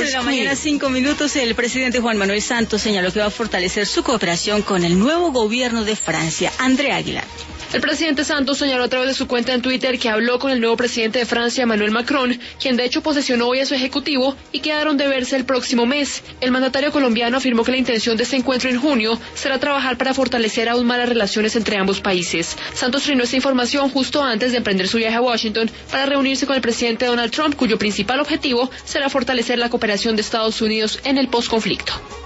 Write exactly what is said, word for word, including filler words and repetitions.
de la mañana, cinco minutos, el presidente Juan Manuel Santos señaló que va a fortalecer su cooperación con el nuevo gobierno de Francia. Andrea Aguilar. El presidente Santos señaló a través de su cuenta en Twitter que habló con el nuevo presidente de Francia, Emmanuel Macron, quien de hecho posesionó hoy a su ejecutivo y quedaron de verse el próximo mes. El mandatario colombiano afirmó que la intención de este encuentro en junio será trabajar para fortalecer aún más las relaciones entre ambos países. Santos trinó esta información justo antes de emprender su viaje a Washington para reunirse con el presidente Donald Trump, cuyo principal objetivo será fortalecer la cooperación de Estados Unidos en el posconflicto.